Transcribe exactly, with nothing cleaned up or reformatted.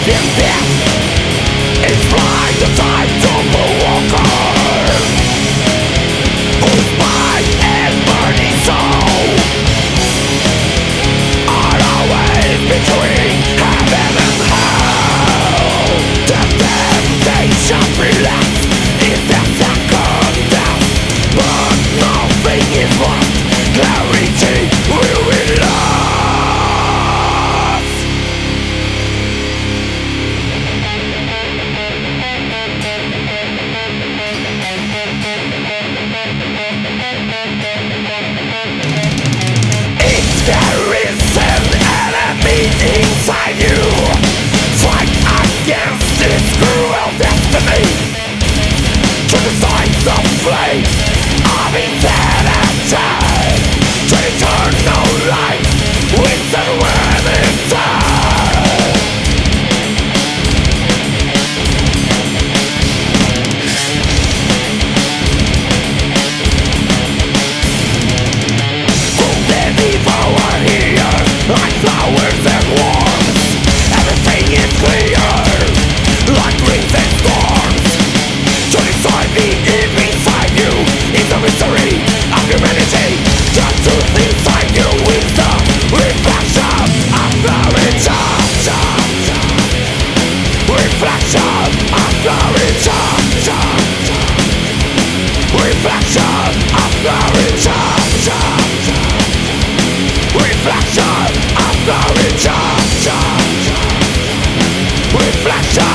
If death is blind, the time to move walker, whose mind and burning soul are always between heaven and hell. The temptation relax is the second death, but nothing is lost. Clarity will be lost. If there is an enemy inside you, fight against this cruel destiny. To the signs of flame of insanity, to eternal life with and when it's done. Wounded evil are here, like flowers and worms. Everything is clear, like breeze and storms. To destroy the evil inside you is the mystery of humanity. The truth inside you is the reflection of the redemption. Reflection of the redemption. Reflection of the redemption. Reflection of the redemption. Reflection